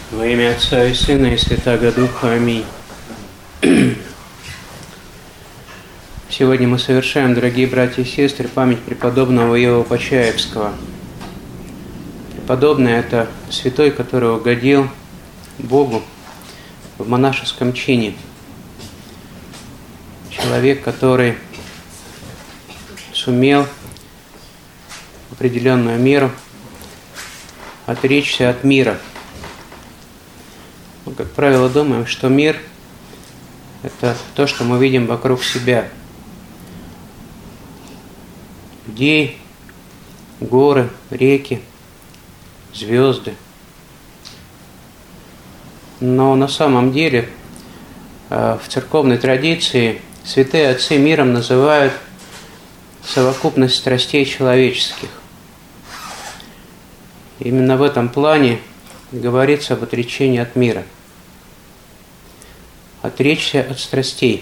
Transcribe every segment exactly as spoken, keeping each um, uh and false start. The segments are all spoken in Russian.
Во имя Отца и Сына и Святаго Духа. Аминь. Сегодня мы совершаем, дорогие братья и сестры, память преподобного Иова Почаевского. Преподобный – это святой, который угодил Богу в монашеском чине. Человек, который сумел в определенную меру отречься от мира. Мы, как правило, думаем, что мир – это то, что мы видим вокруг себя. Людей, горы, реки, звезды. Но на самом деле в церковной традиции святые отцы миром называют совокупность страстей человеческих. Именно в этом плане говорится об отречении от мира. Отречься от страстей.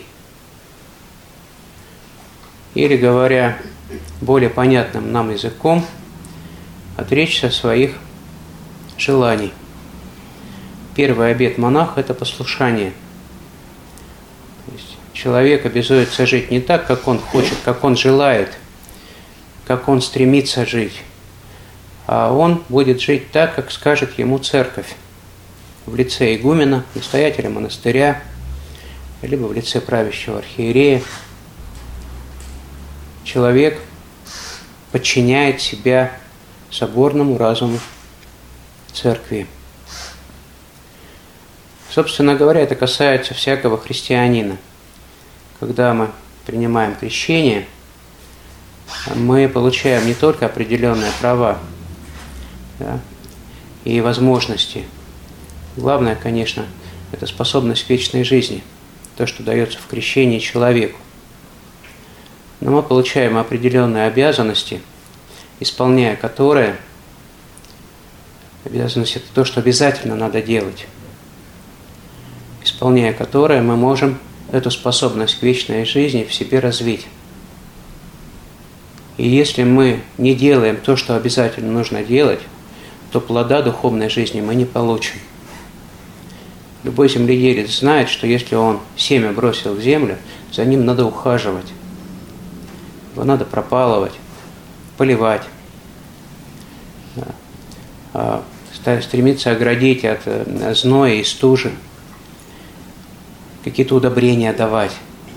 Или, говоря более понятным нам языком, отречься от своих желаний. Первый обет монаха – это послушание. То есть человек обязуется жить не так, как он хочет, как он желает, как он стремится жить, а он будет жить так, как скажет ему церковь, в лице игумена, настоятеля монастыря, либо в лице правящего архиерея. Человек подчиняет себя соборному разуму церкви. Собственно говоря, это касается всякого христианина. Когда мы принимаем крещение, мы получаем не только определенные права, да, и возможности. Главное, конечно, это способность к вечной жизни, то, что дается в крещении человеку. Но мы получаем определенные обязанности, исполняя которые, обязанность – это то, что обязательно надо делать, исполняя которые мы можем эту способность к вечной жизни в себе развить. И если мы не делаем то, что обязательно нужно делать, то плода духовной жизни мы не получим. Любой земледелец знает, что если он семя бросил в землю, за ним надо ухаживать. Его надо пропалывать, поливать, стремиться оградить от зноя и стужи, какие-то удобрения давать.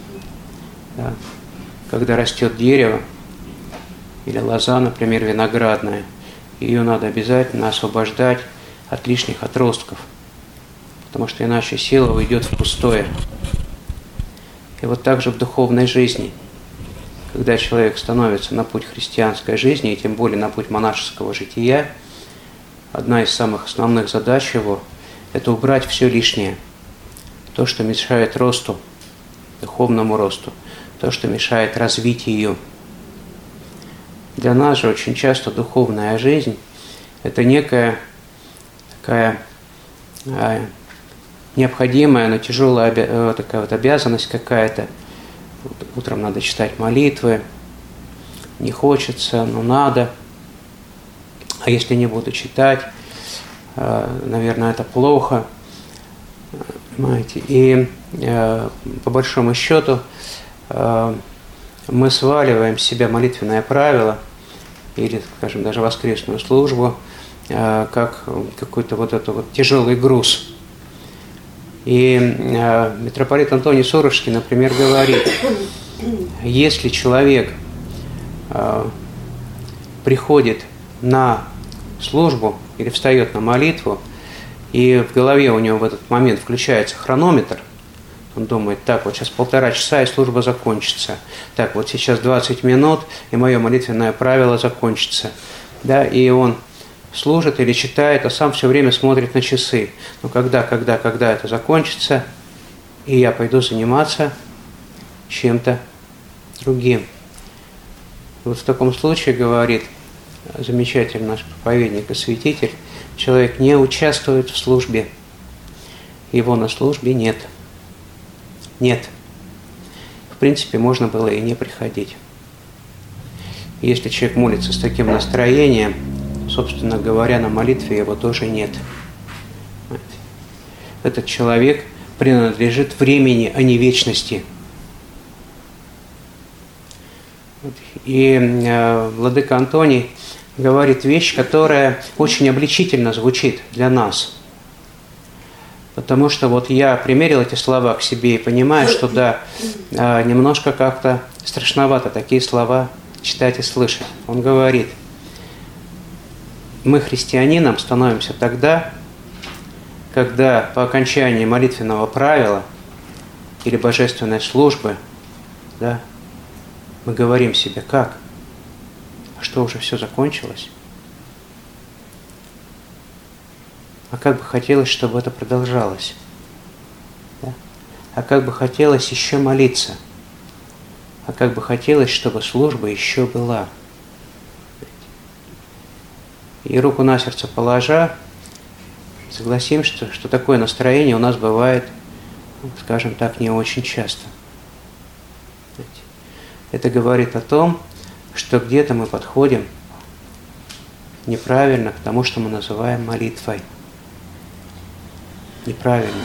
Когда растет дерево или лоза, например, виноградная, ее надо обязательно освобождать от лишних отростков, потому что иначе сила уйдет в пустое. И вот так же в духовной жизни. Когда человек становится на путь христианской жизни, и тем более на путь монашеского жития, одна из самых основных задач его – это убрать все лишнее. То, что мешает росту, духовному росту, то, что мешает развитию. Для нас же очень часто духовная жизнь – это некая такая а, необходимая, но тяжелая такая вот обязанность какая-то. Утром надо читать молитвы, не хочется, но надо. А если не буду читать, наверное, это плохо. Понимаете? И по большому счету мы сваливаем с себя молитвенное правило или, скажем, даже воскресную службу, как какой-то вот этот вот тяжелый груз. И э, митрополит Антоний Суровский, например, говорит, если человек э, приходит на службу или встает на молитву, и в голове у него в этот момент включается хронометр, он думает, так, вот сейчас полтора часа, и служба закончится. Так, вот сейчас двадцать минут, и мое молитвенное правило закончится. Да, и он служит или читает, а сам все время смотрит на часы. Ну, когда, когда, когда это закончится, и я пойду заниматься чем-то другим. Вот в таком случае, говорит замечательный наш проповедник и святитель, человек не участвует в службе. Его на службе нет. Нет. В принципе, можно было и не приходить. Если человек молится с таким настроением, собственно говоря, на молитве его тоже нет. этот человек принадлежит времени, а не вечности. И э, владыка Антоний говорит вещь, которая очень обличительно звучит для нас. Потому что вот я примерил эти слова к себе и понимаю, что да, э, немножко как-то страшновато такие слова читать и слышать. Он говорит: мы христианином становимся тогда, когда по окончании молитвенного правила или божественной службы, да, мы говорим себе: как? А что, уже все закончилось? А как бы хотелось, чтобы это продолжалось? Да? А как бы хотелось еще молиться? А как бы хотелось, чтобы служба еще была? И руку на сердце положа, согласимся, что, что такое настроение у нас бывает, скажем так, не очень часто. Это говорит о том, что где-то мы подходим неправильно к тому, что мы называем молитвой. Неправильно.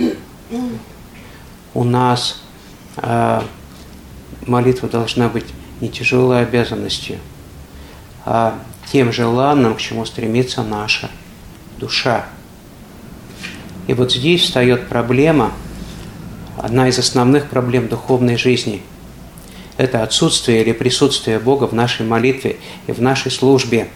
У нас э, молитва должна быть не тяжелой обязанностью, а тем желанным, к чему стремится наша душа. И вот здесь встает проблема, одна из основных проблем духовной жизни. Это отсутствие или присутствие Бога в нашей молитве и в нашей службе.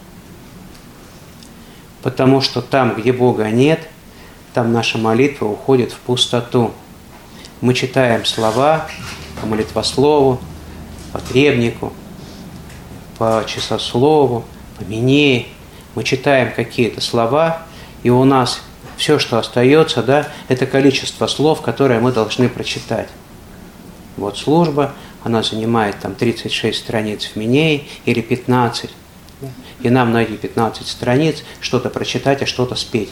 Потому что там, где Бога нет, там наша молитва уходит в пустоту. Мы читаем слова по молитвослову, по требнику, по часослову, по минее. Мы читаем какие-то слова, и у нас все, что остается, да, это количество слов, которые мы должны прочитать. Вот служба, она занимает там тридцать шесть страниц в Минее или пятнадцать. И нам на эти пятнадцать страниц что-то прочитать, а что-то спеть.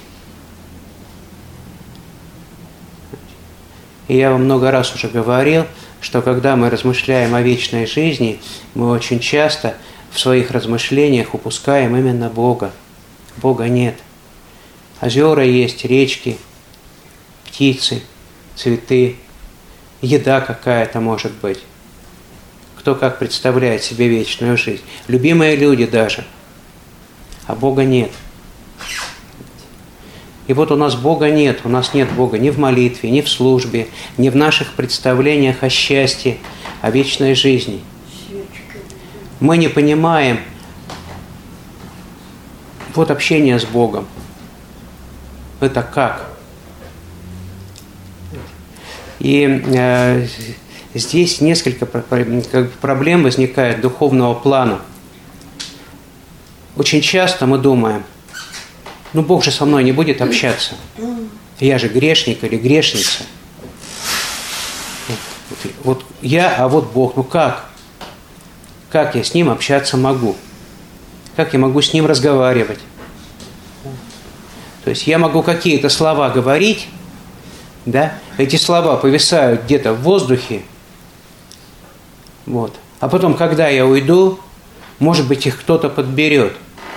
И я вам много раз уже говорил, что когда мы размышляем о вечной жизни, мы очень часто в своих размышлениях упускаем именно Бога. Бога нет. Озера есть, речки, птицы, цветы, еда какая-то может быть. Кто как представляет себе вечную жизнь. Любимые люди даже. А Бога нет. И вот у нас Бога нет. У нас нет Бога ни в молитве, ни в службе, ни в наших представлениях о счастье, о вечной жизни. Мы не понимаем вот общение с Богом. Это как? И э, здесь несколько проблем возникает духовного плана. Очень часто мы думаем: ну Бог же со мной не будет общаться. Я же грешник или грешница. Вот, вот я, а вот Бог. Ну как? Как я с Ним общаться могу? Как я могу с Ним разговаривать? То есть я могу какие-то слова говорить, да? Эти слова повисают где-то в воздухе, вот. А потом, когда я уйду, может быть, их кто-то подберет.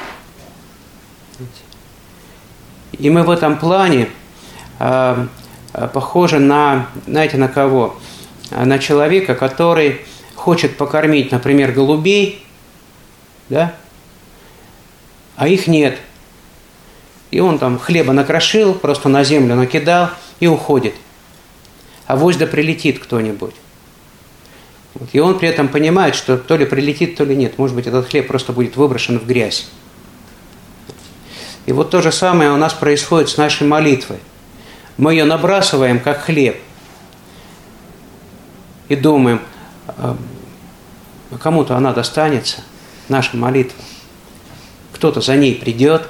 И мы в этом плане э, похожи на, знаете, на кого? На человека, который хочет покормить, например, голубей, да? А их нет. И он там хлеба накрошил, просто на землю накидал и уходит. А вось да прилетит кто-нибудь. Вот. И он при этом понимает, что то ли прилетит, то ли нет. Может быть, этот хлеб просто будет выброшен в грязь. И вот то же самое у нас происходит с нашей молитвой. Мы ее набрасываем, как хлеб. И думаем, кому-то она достанется, наша молитва. Кто-то за ней придет.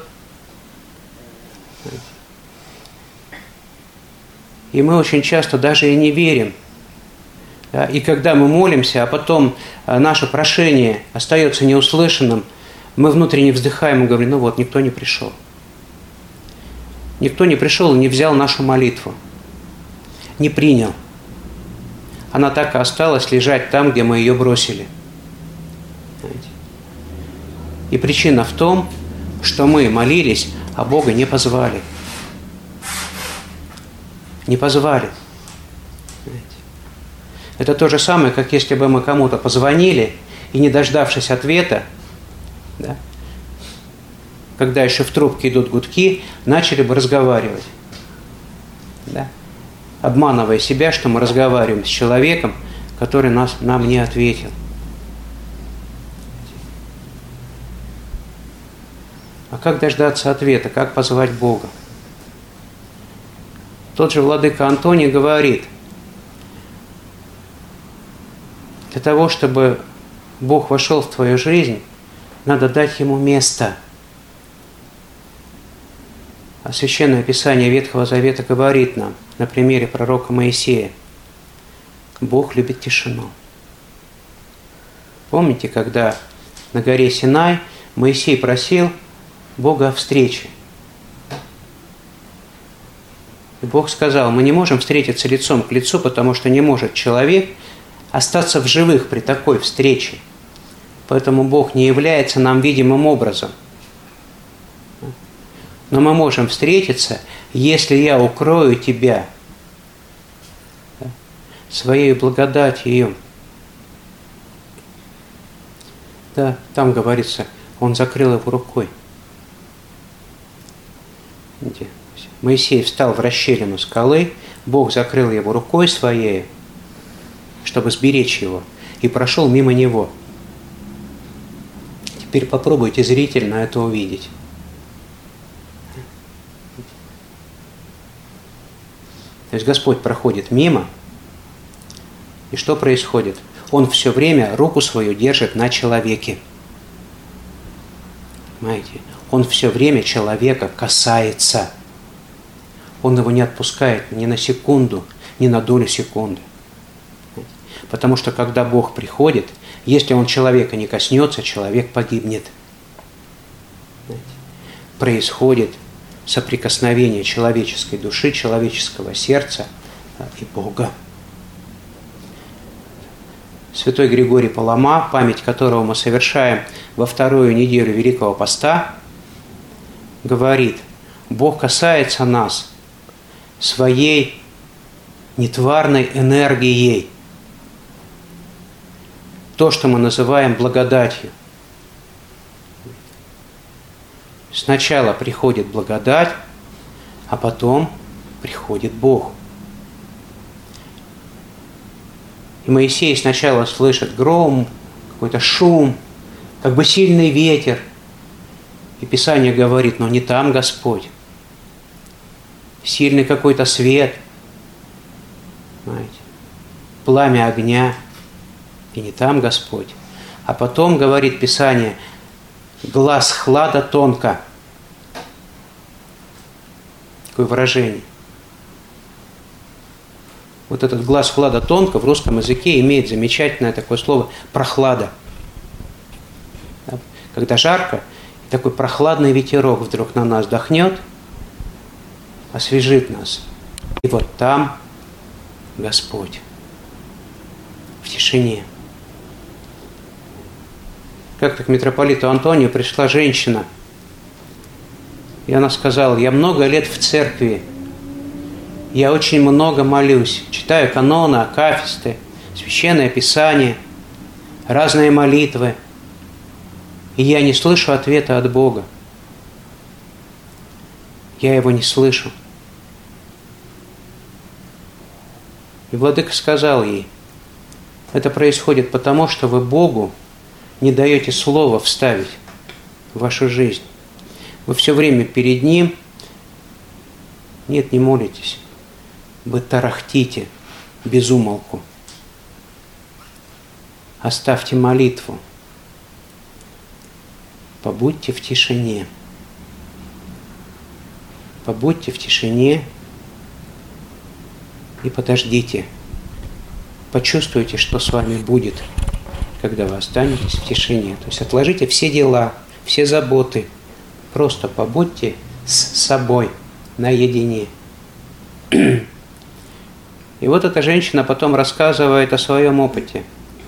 И мы очень часто даже и не верим. Да? И когда мы молимся, а потом наше прошение остается неуслышанным, мы внутренне вздыхаем и говорим: ну вот, никто не пришел. Никто не пришел и не взял нашу молитву. Не принял. Она так и осталась лежать там, где мы ее бросили. И причина в том, что мы молились, а Бога не позвали. не позвали. Это то же самое, как если бы мы кому-то позвонили и, не дождавшись ответа, да, когда еще в трубке идут гудки, начали бы разговаривать, да, обманывая себя, что мы разговариваем с человеком, который нас, нам не ответил. А как дождаться ответа? Как позвать Бога? Тот же владыка Антоний говорит, для того, чтобы Бог вошел в твою жизнь, надо дать Ему место. А Священное Писание Ветхого Завета говорит нам на примере пророка Моисея: Бог любит тишину. Помните, когда на горе Синай Моисей просил Бога о встрече? И Бог сказал: мы не можем встретиться лицом к лицу, потому что не может человек остаться в живых при такой встрече. Поэтому Бог не является нам видимым образом. Но мы можем встретиться, если я укрою тебя своей благодатью. Да, там говорится, он закрыл его рукой. Моисей встал в расщелину скалы, Бог закрыл его рукой своей, чтобы сберечь его, и прошел мимо него. Теперь попробуйте зрительно это увидеть. То есть Господь проходит мимо, и что происходит? Он все время руку свою держит на человеке. Понимаете? Он все время человека касается. Он его не отпускает ни на секунду, ни на долю секунды. Потому что когда Бог приходит, если Он человека не коснется, человек погибнет. Происходит соприкосновение человеческой души, человеческого сердца и Бога. Святой Григорий Палама, память которого мы совершаем во вторую неделю Великого Поста, говорит: Бог касается нас своей нетварной энергией. То, что мы называем благодатью. Сначала приходит благодать, а потом приходит Бог. И Моисей сначала слышит гром, какой-то шум, как бы сильный ветер. И Писание говорит: но не там Господь. Сильный какой-то свет, знаете, пламя огня. И не там Господь. А потом, говорит Писание, глаз хлада тонко. Такое выражение. Вот этот глаз хлада тонко в русском языке имеет замечательное такое слово прохлада. Когда жарко, такой прохладный ветерок вдруг на нас дохнет, освежит нас. И вот там Господь. В тишине. Как-то к митрополиту Антонию пришла женщина, и она сказала: я много лет в церкви, я очень много молюсь, читаю каноны, акафисты, Священное Писание, разные молитвы, и я не слышу ответа от Бога. Я его не слышу. И владыка сказал ей: это происходит потому, что вы Богу не даете слова вставить в вашу жизнь. Вы все время перед Ним, нет, не молитесь, вы тарахтите без умолку. Оставьте молитву. Побудьте в тишине. Побудьте в тишине и подождите. Почувствуйте, что с вами будет, когда вы останетесь в тишине. То есть отложите все дела, все заботы. Просто побудьте с собой наедине. И вот эта женщина потом рассказывает о своем опыте.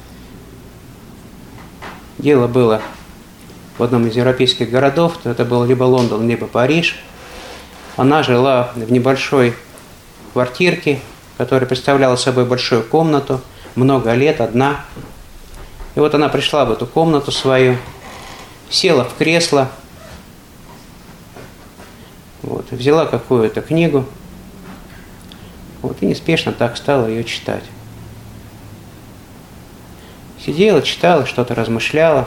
Дело было в одном из европейских городов, это был либо Лондон, либо Париж. Она жила в небольшой квартирки, которая представляла собой большую комнату, много лет, одна. И вот она пришла в эту комнату свою, села в кресло, вот, взяла какую-то книгу, вот, и неспешно так стала ее читать. Сидела, читала, что-то размышляла.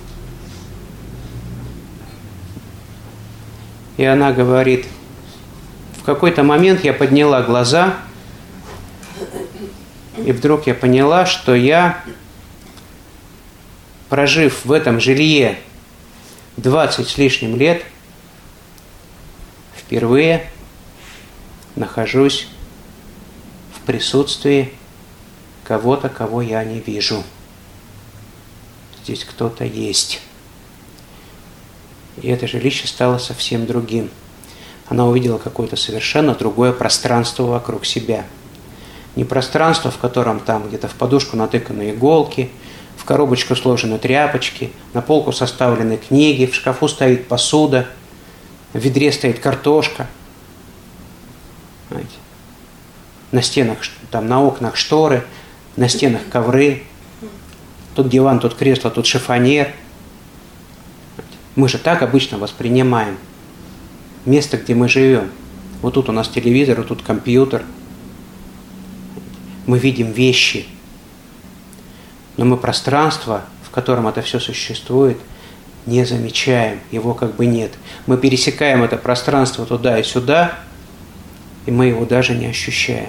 И она говорит, в какой-то момент я подняла глаза, и вдруг я поняла, что я, прожив в этом жилье двадцать с лишним лет, впервые нахожусь в присутствии кого-то, кого я не вижу. Здесь кто-то есть. И это жилище стало совсем другим. Она увидела какое-то совершенно другое пространство вокруг себя. Не пространство, в котором там где-то в подушку натыканы иголки, в коробочку сложены тряпочки, на полку составлены книги, в шкафу стоит посуда, в ведре стоит картошка. Знаете, на стенах, там на окнах шторы, на стенах ковры. Тут диван, тут кресло, тут шифоньер. Мы же так обычно воспринимаем место, где мы живем. Вот тут у нас телевизор, вот тут компьютер. Мы видим вещи. Но мы пространство, в котором это все существует, не замечаем. Его как бы нет. Мы пересекаем это пространство туда и сюда, и мы его даже не ощущаем.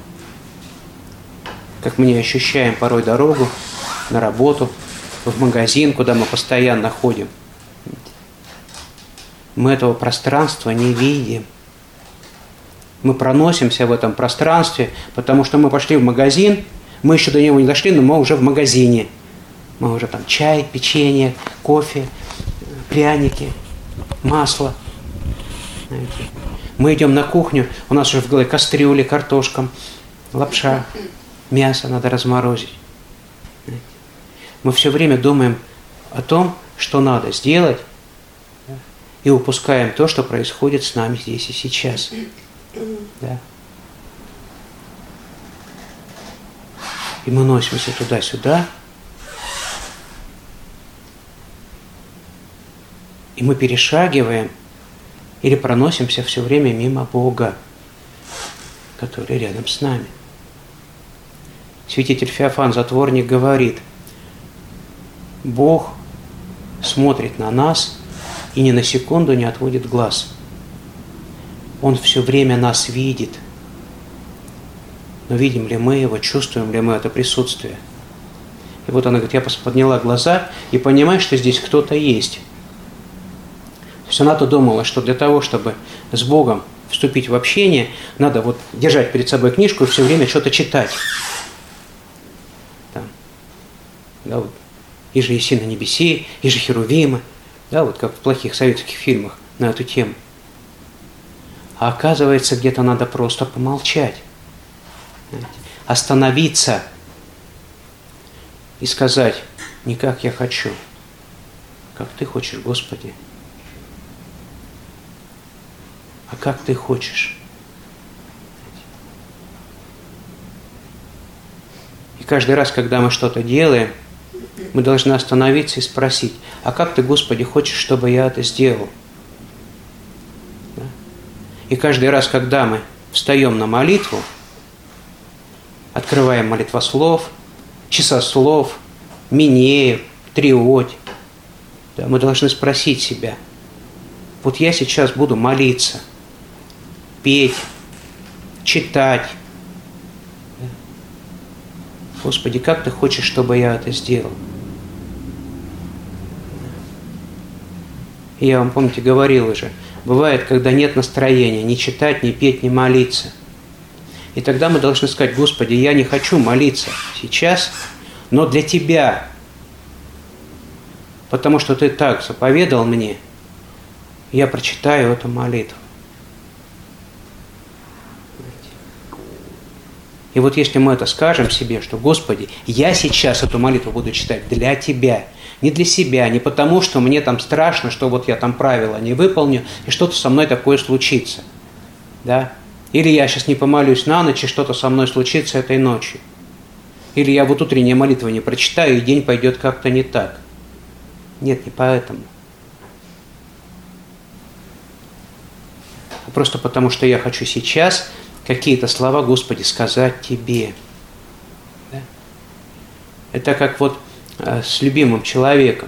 Как мы не ощущаем порой дорогу на работу, в магазин, куда мы постоянно ходим. Мы этого пространства не видим. Мы проносимся в этом пространстве, потому что мы пошли в магазин, мы еще до него не дошли, но мы уже в магазине. Мы уже там чай, печенье, кофе, пряники, масло. Знаете. Мы идем на кухню, у нас уже в голове кастрюли, картошка, лапша, мясо надо разморозить. Мы все время думаем о том, что надо сделать, и упускаем то, что происходит с нами здесь и сейчас. Да. И мы носимся туда-сюда, и мы перешагиваем или проносимся все время мимо Бога, который рядом с нами. Святитель Феофан Затворник говорит, Бог смотрит на нас и ни на секунду не отводит глаз. Он все время нас видит. Но видим ли мы его, чувствуем ли мы это присутствие? И вот она говорит, я подняла глаза и понимаю, что здесь кто-то есть. То есть она-то думала, что для того, чтобы с Богом вступить в общение, надо вот держать перед собой книжку и все время что-то читать. Там, да, вот. Иже еси на небеси, иже херувимы, да, вот как в плохих советских фильмах на эту тему. А оказывается, где-то надо просто помолчать, знаете, остановиться и сказать, не как я хочу, как ты хочешь, Господи, а как ты хочешь. И каждый раз, когда мы что-то делаем, мы должны остановиться и спросить, а как ты, Господи, хочешь, чтобы я это сделал? Да? И каждый раз, когда мы встаем на молитву, открываем молитвослов, часослов, Минеев, Триодь, да, мы должны спросить себя, вот я сейчас буду молиться, петь, читать. Да? Господи, как ты хочешь, чтобы я это сделал? И я вам, помните, говорил уже, бывает, когда нет настроения ни читать, ни петь, ни молиться. И тогда мы должны сказать, Господи, я не хочу молиться сейчас, но для Тебя, потому что Ты так заповедал мне, я прочитаю эту молитву. И вот если мы это скажем себе, что, Господи, я сейчас эту молитву буду читать для Тебя, не для себя, не потому, что мне там страшно, что вот я там правила не выполню, и что-то со мной такое случится. Да? Или я сейчас не помолюсь на ночь, и что-то со мной случится этой ночью. Или я вот утреннюю молитву не прочитаю, и день пойдет как-то не так. Нет, не поэтому. А просто потому, что я хочу сейчас какие-то слова, Господи, сказать Тебе. Да? Это как вот э, с любимым человеком.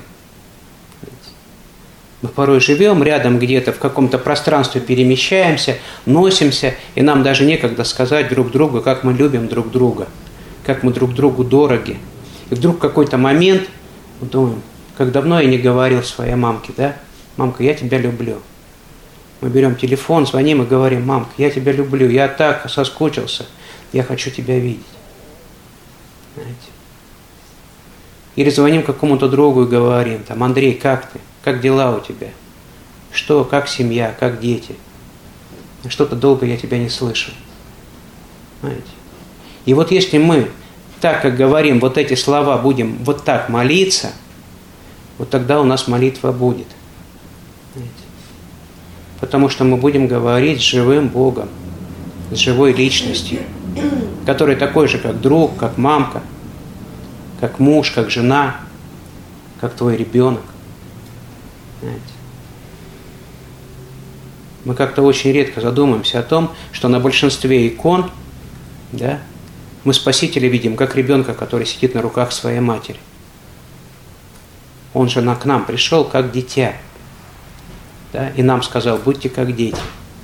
Мы порой живем рядом где-то, в каком-то пространстве перемещаемся, носимся, и нам даже некогда сказать друг другу, как мы любим друг друга, как мы друг другу дороги. И вдруг в какой-то момент мы думаем, как давно я не говорил своей мамке, да? Мамка, я тебя люблю. Мы берем телефон, звоним и говорим, мамка, я тебя люблю, я так соскучился, я хочу тебя видеть. Знаете? Или звоним какому-то другу и говорим, там, Андрей, как ты? Как дела у тебя? Что, как семья, как дети? Что-то долго я тебя не слышал. Знаете? И вот если мы, так как говорим вот эти слова, будем вот так молиться, вот тогда у нас молитва будет. Знаете? Потому что мы будем говорить с живым Богом, с живой личностью, который такой же, как друг, как мамка, как муж, как жена, как твой ребенок. Знаете? Мы как-то очень редко задумаемся о том, что на большинстве икон, да, мы Спасителя видим как ребенка, который сидит на руках своей матери. Он же к нам пришел как дитя, да, и нам сказал, будьте как дети.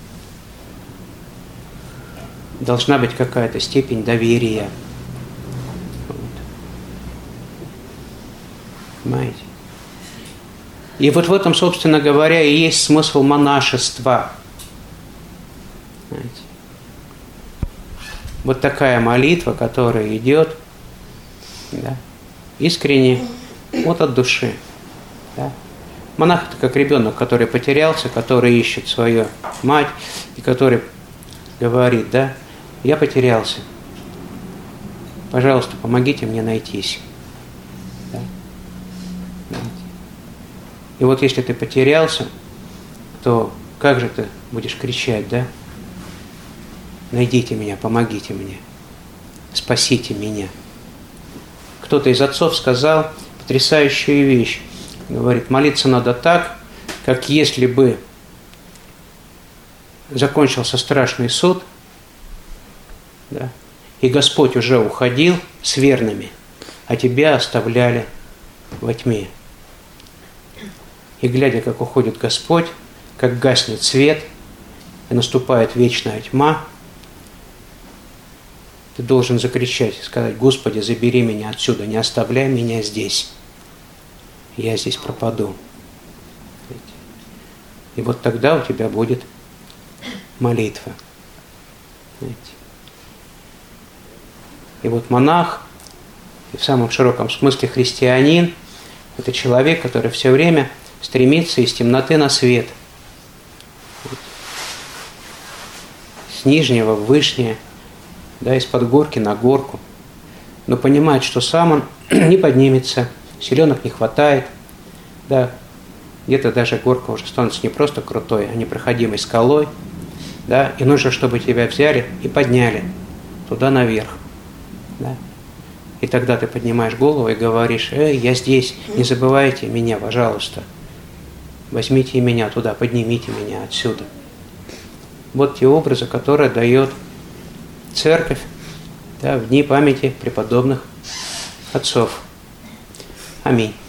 Должна быть какая-то степень доверия. Вот. Понимаете? И вот в этом, собственно говоря, и есть смысл монашества. Знаете? Вот такая молитва, которая идет, да, искренне, вот от души. Да. Монах – это как ребенок, который потерялся, который ищет свою мать, и который говорит, да, я потерялся, пожалуйста, помогите мне найтись. Да. И вот если ты потерялся, то как же ты будешь кричать, да? Найдите меня, помогите мне, спасите меня. Кто-то из отцов сказал потрясающую вещь. Говорит, молиться надо так, как если бы закончился страшный суд, да, и Господь уже уходил с верными, а тебя оставляли во тьме. И глядя, как уходит Господь, как гаснет свет, и наступает вечная тьма, ты должен закричать и сказать, Господи, забери меня отсюда, не оставляй меня здесь. Я здесь пропаду. И вот тогда у тебя будет молитва. И вот монах, и в самом широком смысле христианин, это человек, который все время стремится из темноты на свет. С нижнего в вышнее, да, из-под горки на горку. Но понимает, что сам он не поднимется, силенок не хватает, да, где-то даже горка уже становится не просто крутой, а непроходимой скалой, да, и нужно, чтобы тебя взяли и подняли туда наверх, да. И тогда ты поднимаешь голову и говоришь, эй, я здесь, не забывайте меня, пожалуйста, возьмите меня туда, поднимите меня отсюда. Вот те образы, которые дает Церковь, да, в дни памяти преподобных отцов. Аминь.